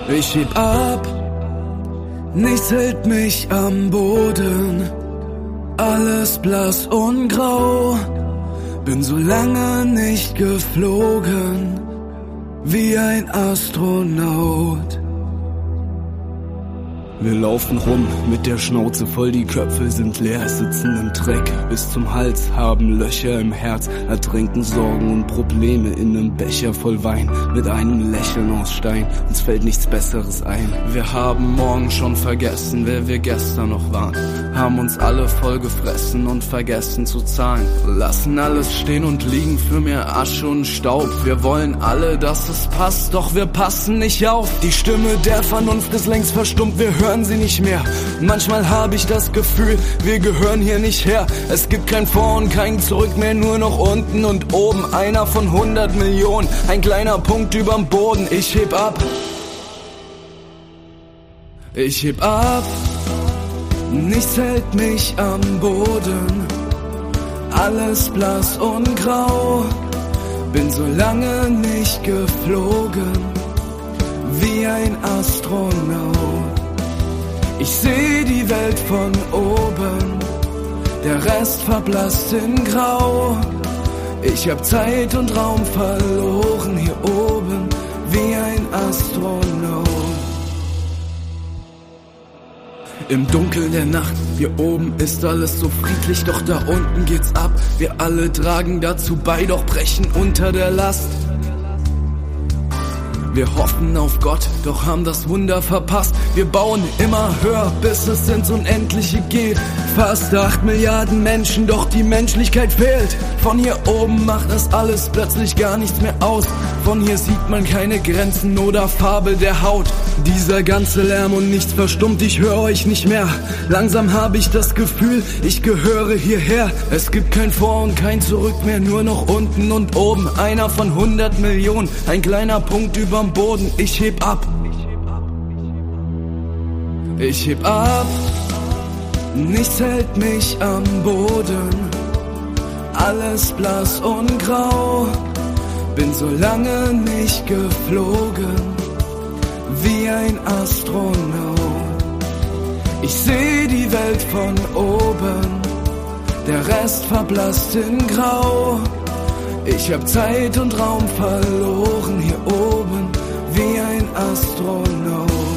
Ich heb ab, nichts hält mich am Boden, alles blass und grau, bin so lange nicht geflogen, wie ein Astronaut. Wir laufen rum mit der Schnauze voll, die Köpfe sind leer, sitzen im Dreck bis zum Hals, haben Löcher im Herz, ertrinken Sorgen und Probleme in einem Becher voll Wein, mit einem Lächeln aus Stein, uns fällt nichts Besseres ein. Wir haben morgen schon vergessen, wer wir gestern noch waren, haben uns alle voll gefressen und vergessen zu zahlen, lassen alles stehen und liegen für mehr Asche und Staub. Wir wollen alle, dass es passt, doch wir passen nicht auf. Die Stimme der Vernunft ist längst verstummt, wir hören sie nicht mehr. Manchmal habe ich das Gefühl, wir gehören hier nicht her. Es gibt kein Vor und kein Zurück mehr, nur noch unten und oben. Einer von 100 Millionen, ein kleiner Punkt überm Boden. Ich heb ab. Ich heb ab. Nichts hält mich am Boden. Alles blass und grau. Bin so lange nicht geflogen, wie ein Astronaut. Ich seh die Welt von oben, der Rest verblasst in Grau. Ich hab Zeit und Raum verloren hier oben, wie ein Astronaut. Im Dunkeln der Nacht, hier oben ist alles so friedlich, doch da unten geht's ab. Wir alle tragen dazu bei, doch brechen unter der Last. Wir hoffen auf Gott, doch haben das Wunder verpasst. Wir bauen immer höher, bis es ins Unendliche geht. Fast 8 Milliarden Menschen, doch die Menschlichkeit fehlt. Von hier oben macht das alles plötzlich gar nichts mehr aus. Von hier sieht man keine Grenzen oder Farbe der Haut. Dieser ganze Lärm und nichts verstummt, ich höre euch nicht mehr. Langsam habe ich das Gefühl, ich gehöre hierher. Es gibt kein Vor und kein Zurück mehr, nur noch unten und oben. Einer von 100 Millionen, ein kleiner Punkt überm Boden. Ich heb ab. Ich heb ab. Nichts hält mich am Boden. Alles blass und grau. Bin so lange nicht geflogen, wie ein Astronaut. Ich seh die Welt von oben, der Rest verblasst in Grau. Ich hab Zeit und Raum verloren hier oben, wie ein Astronaut.